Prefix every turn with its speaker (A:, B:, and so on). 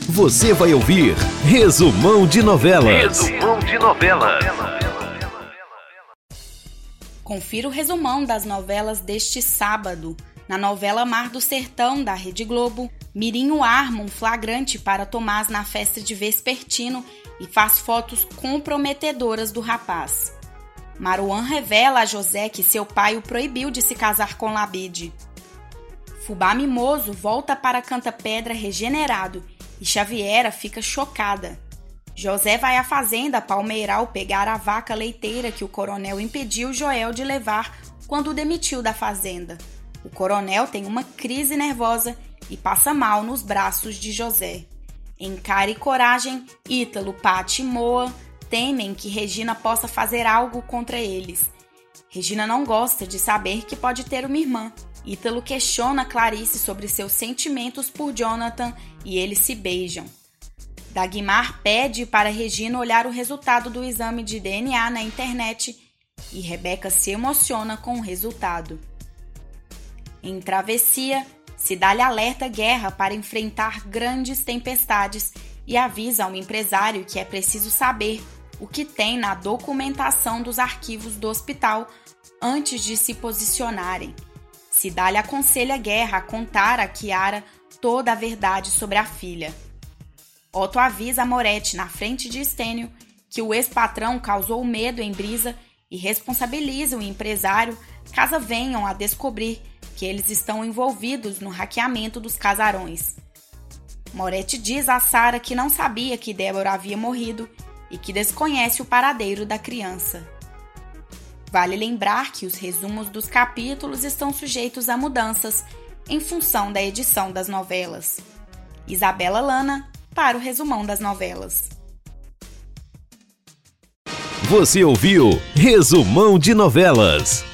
A: Você vai ouvir Resumão de Novelas.
B: Resumão de Novelas.
C: Confira o resumão das novelas deste sábado. Na novela Mar do Sertão, da Rede Globo, Mirinho arma um flagrante para Tomás na festa de vespertino e faz fotos comprometedoras do rapaz. Maruan revela a José que seu pai o proibiu de se casar com Labide. Fubá Mimoso volta para Canta Pedra regenerado e Xaviera fica chocada. José vai à fazenda Palmeiral pegar a vaca leiteira que o coronel impediu Joel de levar quando o demitiu da fazenda. O coronel tem uma crise nervosa e passa mal nos braços de José. Em Cara e Coragem, Ítalo, Pati e Moa temem que Regina possa fazer algo contra eles. Regina não gosta de saber que pode ter uma irmã. Ítalo questiona Clarice sobre seus sentimentos por Jonathan e eles se beijam. Dagmar pede para Regina olhar o resultado do exame de DNA na internet e Rebeca se emociona com o resultado. Em Travessia, Cidália alerta Guerra para enfrentar grandes tempestades e avisa ao empresário que é preciso saber o que tem na documentação dos arquivos do hospital antes de se posicionarem. Cidália aconselha Guerra a contar a Chiara toda a verdade sobre a filha. Otto avisa a Moretti na frente de Estênio que o ex-patrão causou medo em Brisa e responsabiliza o empresário caso venham a descobrir que eles estão envolvidos no hackeamento dos casarões. Moretti diz a Sara que não sabia que Débora havia morrido e que desconhece o paradeiro da criança. Vale lembrar que os resumos dos capítulos estão sujeitos a mudanças em função da edição das novelas. Isabela Lana para o resumão das novelas.
A: Você ouviu Resumão de Novelas.